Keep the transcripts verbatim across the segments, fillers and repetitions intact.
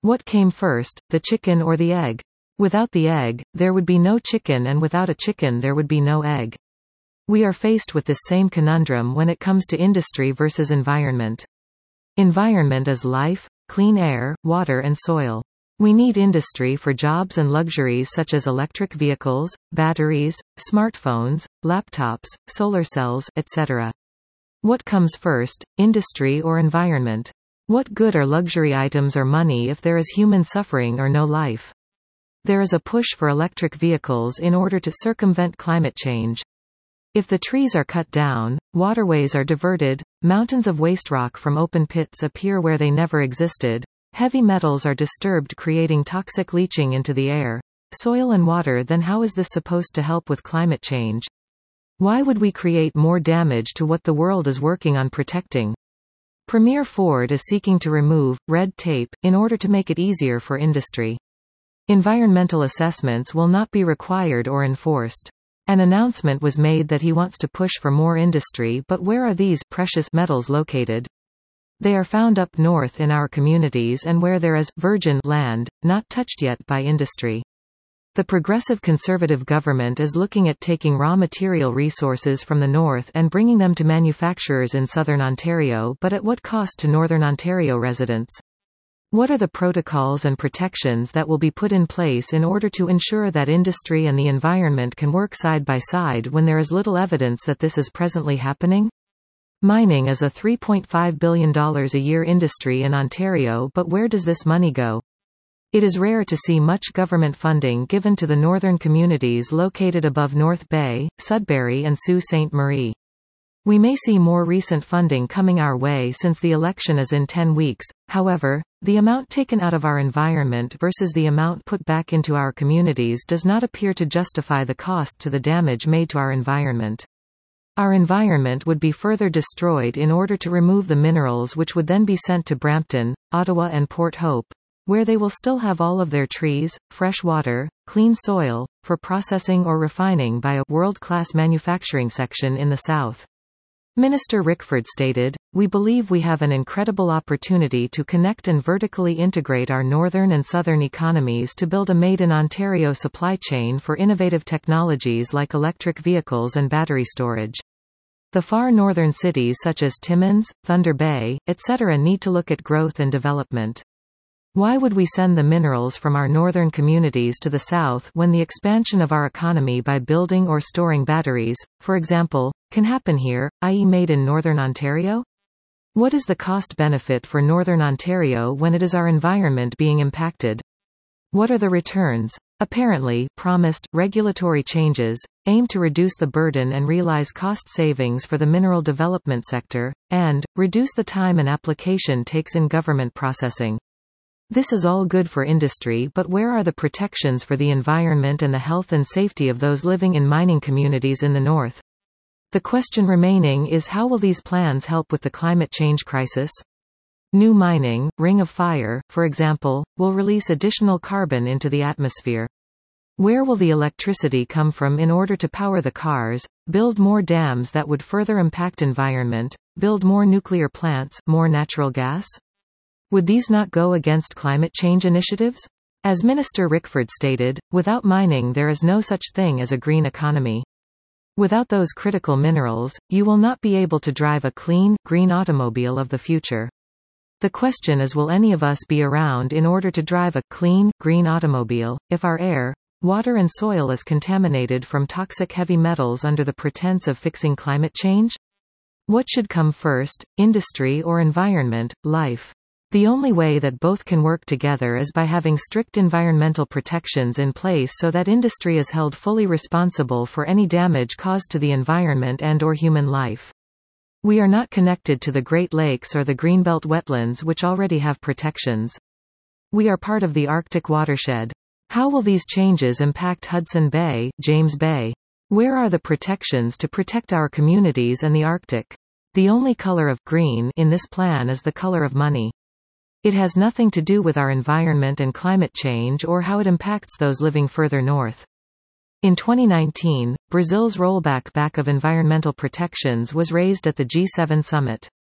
What came first, the chicken or the egg? Without the egg, there would be no chicken, and without a chicken there would be no egg. We are faced with this same conundrum when it comes to industry versus environment. Environment is life, clean air, water and soil. We need industry for jobs and luxuries such as electric vehicles, batteries, smartphones, laptops, solar cells, et cetera. What comes first, industry or environment? What good are luxury items or money if there is human suffering or no life? There is a push for electric vehicles in order to circumvent climate change. If the trees are cut down, waterways are diverted, mountains of waste rock from open pits appear where they never existed, heavy metals are disturbed creating toxic leaching into the air, soil and water, then how is this supposed to help with climate change? Why would we create more damage to what the world is working on protecting? Premier Ford is seeking to remove red tape in order to make it easier for industry. Environmental assessments will not be required or enforced. An announcement was made that he wants to push for more industry, but where are these precious metals located? They are found up north in our communities and where there is virgin land, not touched yet by industry. The progressive conservative government is looking at taking raw material resources from the north and bringing them to manufacturers in southern Ontario, but at what cost to northern Ontario residents? What are the protocols and protections that will be put in place in order to ensure that industry and the environment can work side by side when there is little evidence that this is presently happening? Mining is a three point five billion dollars a year industry in Ontario, but where does this money go? It is rare to see much government funding given to the northern communities located above North Bay, Sudbury and Sault Ste. Marie. We may see more recent funding coming our way since the election is in ten weeks, however, the amount taken out of our environment versus the amount put back into our communities does not appear to justify the cost to the damage made to our environment. Our environment would be further destroyed in order to remove the minerals, which would then be sent to Brampton, Ottawa and Port Hope, where they will still have all of their trees, fresh water, clean soil, for processing or refining by a world-class manufacturing section in the south. Minister Rickford stated, "We believe we have an incredible opportunity to connect and vertically integrate our northern and southern economies to build a made-in-Ontario supply chain for innovative technologies like electric vehicles and battery storage. The far northern cities such as Timmins, Thunder Bay, et cetera need to look at growth and development. Why would we send the minerals from our northern communities to the south when the expansion of our economy by building or storing batteries, for example, can happen here, that is made in northern Ontario? What is the cost-benefit for northern Ontario when it is our environment being impacted? What are the returns? Apparently, promised regulatory changes aim to reduce the burden and realize cost savings for the mineral development sector, and reduce the time an application takes in government processing. This is all good for industry, but where are the protections for the environment and the health and safety of those living in mining communities in the north? The question remaining is, how will these plans help with the climate change crisis? New mining, Ring of Fire, for example, will release additional carbon into the atmosphere. Where will the electricity come from in order to power the cars, build more dams that would further impact environment, build more nuclear plants, more natural gas? Would these not go against climate change initiatives? As Minister Rickford stated, without mining there is no such thing as a green economy. Without those critical minerals, you will not be able to drive a clean, green automobile of the future. The question is, will any of us be around in order to drive a clean, green automobile, if our air, water and soil is contaminated from toxic heavy metals under the pretense of fixing climate change? What should come first, industry or environment, life? The only way that both can work together is by having strict environmental protections in place so that industry is held fully responsible for any damage caused to the environment and or human life. We are not connected to the Great Lakes or the Greenbelt wetlands, which already have protections. We are part of the Arctic watershed. How will these changes impact Hudson Bay, James Bay? Where are the protections to protect our communities and the Arctic? The only color of green in this plan is the color of money. It has nothing to do with our environment and climate change or how it impacts those living further north. In twenty nineteen, Brazil's rollback back of environmental protections was raised at the G seven summit.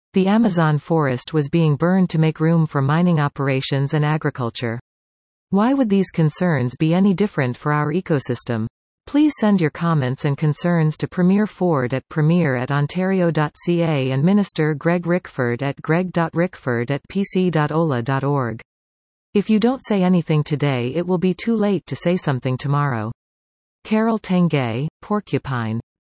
The Amazon forest was being burned to make room for mining operations and agriculture. Why would these concerns be any different for our ecosystem? Please send your comments and concerns to Premier Ford at premier at ontario dot c a and Minister Greg Rickford at greg dot rickford at p c dot o l a dot org. If you don't say anything today, it will be too late to say something tomorrow. Carol Tanguay, Porcupine.